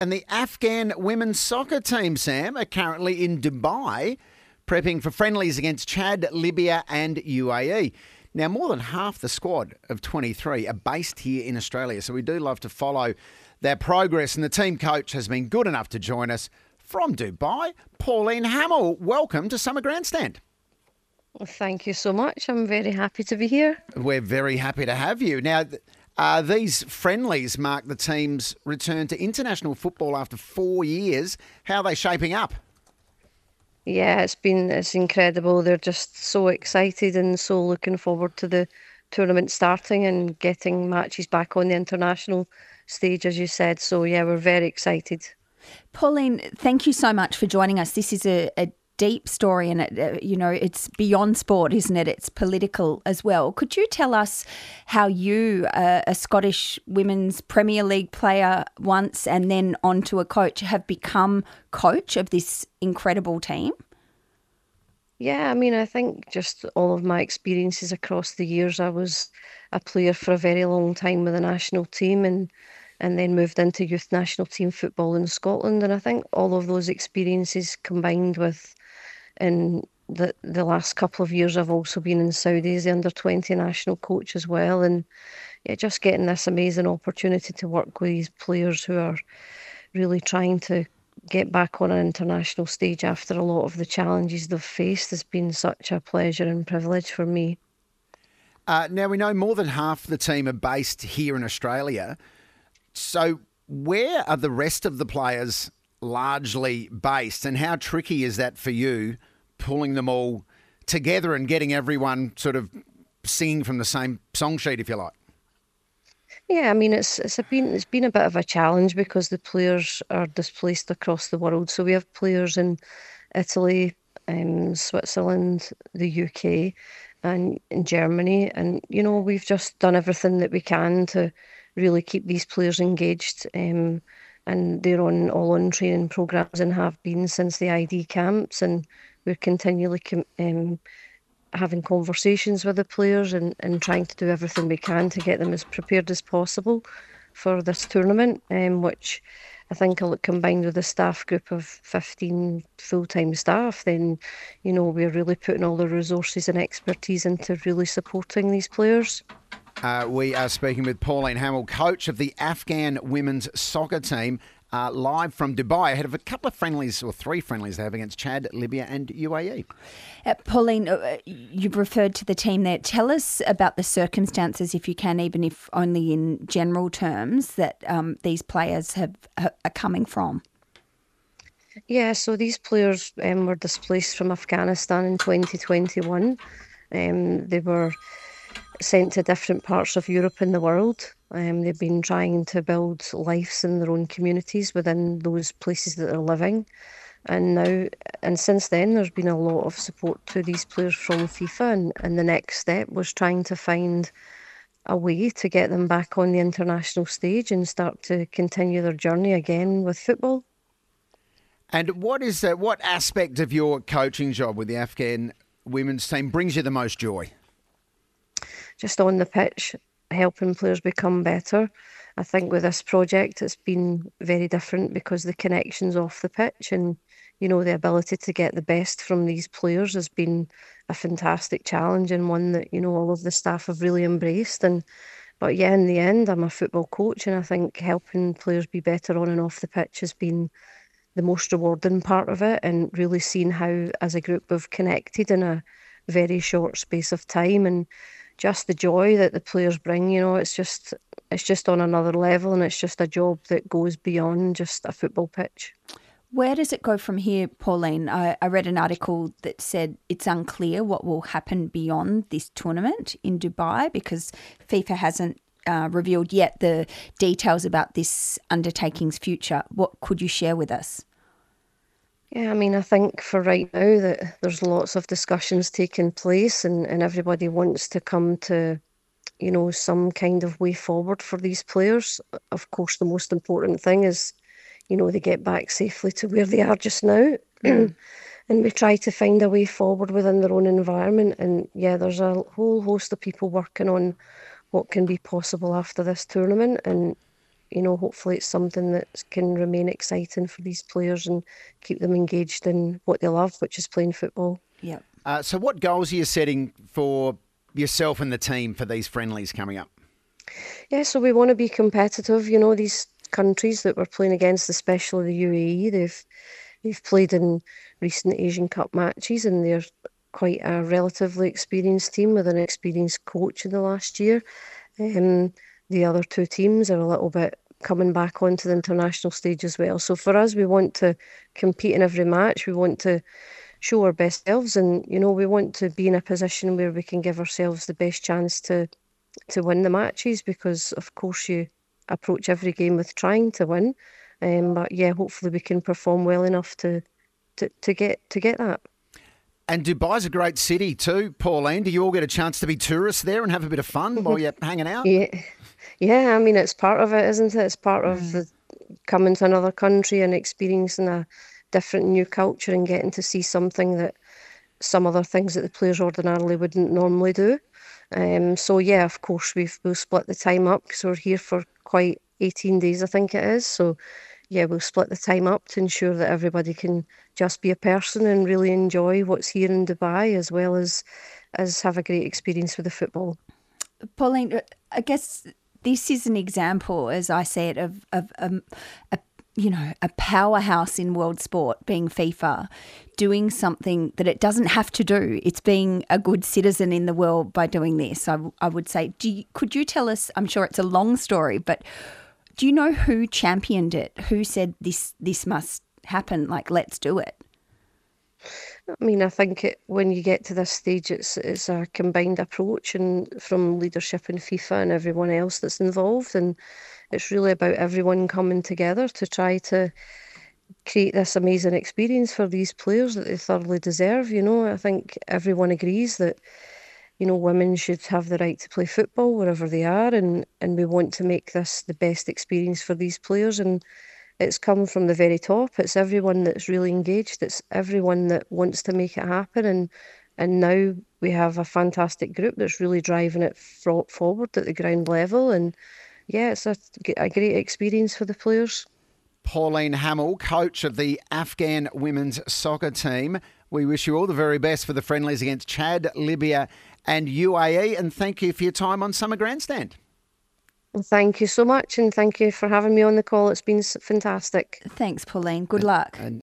And the Afghan women's soccer team, Sam, are currently in Dubai prepping for friendlies against Chad, Libya and UAE. Now, more than half the squad of 23 are based here in Australia, so we do love to follow their progress. And the team coach has been good enough to join us from Dubai. Pauline Hamill, welcome to Summer Grandstand. Well, thank you so much. I'm very happy to be here. We're very happy to have you. Now, these friendlies mark the team's return to international football after 4 years. How are they shaping up? Yeah, it's incredible. They're just so excited and so looking forward to the tournament starting and getting matches back on the international stage, as you said. So yeah, we're very excited. Pauline, thank you so much for joining us. This is a deep story and, it's beyond sport, isn't it? It's political as well. Could you tell us how you, a Scottish women's Premier League player once and then on to a coach, have become coach of this incredible team? Yeah, I mean, I think just all of my experiences across the years, I was a player for a very long time with the national team and then moved into youth national team football in Scotland. And I think all of those experiences combined with in the last couple of years, I've also been in Saudi as the under-20 national coach as well. And yeah, just getting this amazing opportunity to work with these players who are really trying to get back on an international stage after a lot of the challenges they've faced has been such a pleasure and privilege for me. Now, we know more than half the team are based here in Australia. So where are the rest of the players largely based, and how tricky is that for you, pulling them all together and getting everyone sort of singing from the same song sheet, if you like? Yeah, I mean it's been a bit of a challenge because the players are displaced across the world. So we have players in Italy, Switzerland, the UK, and in Germany, and we've just done everything that we can to really keep these players engaged. And they're all on training programs and have been since the ID camps, and we're continually having conversations with the players and trying to do everything we can to get them as prepared as possible for this tournament, which I think combined with a staff group of 15 full-time staff, then, we're really putting all the resources and expertise into really supporting these players. We are speaking with Pauline Hamill, coach of the Afghan women's soccer team, live from Dubai ahead of a couple of friendlies, or 3 friendlies they have against Chad, Libya and UAE. Pauline, you've referred to the team there. Tell us about the circumstances, if you can, even if only in general terms, that these players are coming from. Yeah, so these players were displaced from Afghanistan in 2021. They were sent to different parts of Europe and the world. They've been trying to build lives in their own communities within those places that they're living. And since then, there's been a lot of support to these players from FIFA. And the next step was trying to find a way to get them back on the international stage and start to continue their journey again with football. And what aspect of your coaching job with the Afghan women's team brings you the most joy? Just on the pitch, helping players become better. I think with this project, it's been very different because the connections off the pitch and, the ability to get the best from these players has been a fantastic challenge and one that, all of the staff have really embraced. But yeah, in the end, I'm a football coach and I think helping players be better on and off the pitch has been the most rewarding part of it, and really seeing how, as a group, we've connected in a very short space of time, and just the joy that the players bring, it's just on another level, and it's just a job that goes beyond just a football pitch. Where does it go from here, Pauline? I read an article that said it's unclear what will happen beyond this tournament in Dubai because FIFA hasn't revealed yet the details about this undertaking's future. What could you share with us? Yeah, I mean, I think for right now that there's lots of discussions taking place and everybody wants to come to, some kind of way forward for these players. Of course, the most important thing is, they get back safely to where they are just now. And we try to find a way forward within their own environment. And yeah, there's a whole host of people working on what can be possible after this tournament. And hopefully it's something that can remain exciting for these players and keep them engaged in what they love, which is playing football. Yeah. So what goals are you setting for yourself and the team for these friendlies coming up? Yeah, so we want to be competitive. These countries that we're playing against, especially the UAE, they've played in recent Asian Cup matches, and they're quite a relatively experienced team with an experienced coach in the last year. The other two teams are a little bit coming back onto the international stage as well. So for us, we want to compete in every match. We want to show our best selves, and we want to be in a position where we can give ourselves the best chance to win the matches, because of course you approach every game with trying to win. But yeah, hopefully we can perform well enough to get that. And Dubai's a great city too, Pauline. Do you all get a chance to be tourists there and have a bit of fun while you're hanging out? Yeah. I mean, it's part of it, isn't it? It's part of the coming to another country and experiencing a different new culture and getting to see something that some other things that the players ordinarily wouldn't normally do. So yeah, of course we'll split the time up because we're here for quite 18 days, I think it is. So yeah, we'll split the time up to ensure that everybody can just be a person and really enjoy what's here in Dubai, as well as have a great experience with the football. Pauline, I guess this is an example, as I said, of a powerhouse in world sport, being FIFA, doing something that it doesn't have to do. It's being a good citizen in the world by doing this, I would say. Could you tell us, I'm sure it's a long story, but do you know who championed it? Who said this must happen, like, let's do it? I mean, I think when you get to this stage, it's a combined approach, and from leadership in FIFA and everyone else that's involved, and it's really about everyone coming together to try to create this amazing experience for these players that they thoroughly deserve. I think everyone agrees that women should have the right to play football wherever they are, and we want to make this the best experience for these players, and it's come from the very top. It's everyone that's really engaged. It's everyone that wants to make it happen, and now we have a fantastic group that's really driving it forward at the ground level, and yeah, it's a great experience for the players. Pauline Hamill, coach of the Afghan women's soccer team. We wish you all the very best for the friendlies against Chad, Libya and UAE, and thank you for your time on Summer Grandstand. Well, thank you so much, and thank you for having me on the call. It's been fantastic. Thanks, Pauline. Good luck.